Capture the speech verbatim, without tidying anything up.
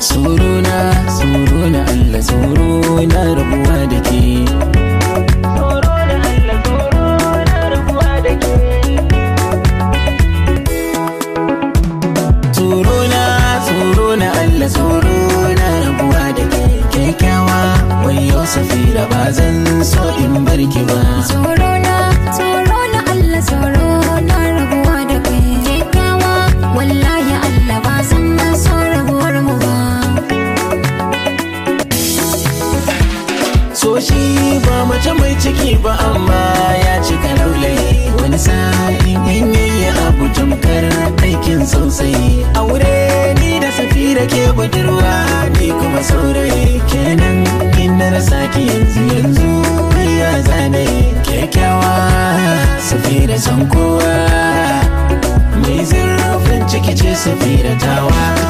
Tsoro na, tsoro na Allah, tsoro na rabuwa da ke. Tsoro na Allah, tsoro na rabuwa da ke. Tsoro na, tsoro na Allah, tsoro na rabuwa da ke. Kyakkyawa wayo Safira, ba zan so in bar ki ba. Tsoro na, tsoro na Allah, tsoro na rabuwa da kai. Kyakkyawa wallahi Allah, ba zan so rabuwar mu ba. So shi ba mace mai ciki ba amma ya cika laulayi. Wani sa'in in yayi abu tamkar aikin sosai. Aure ni da Safira ke budurwa, ni kuma saurayi. Kenan in na rasa ki yanzu yanzu ya zane. Kyakkyawa Safira san kowa, mai zurfin ciki ce Safira tawa.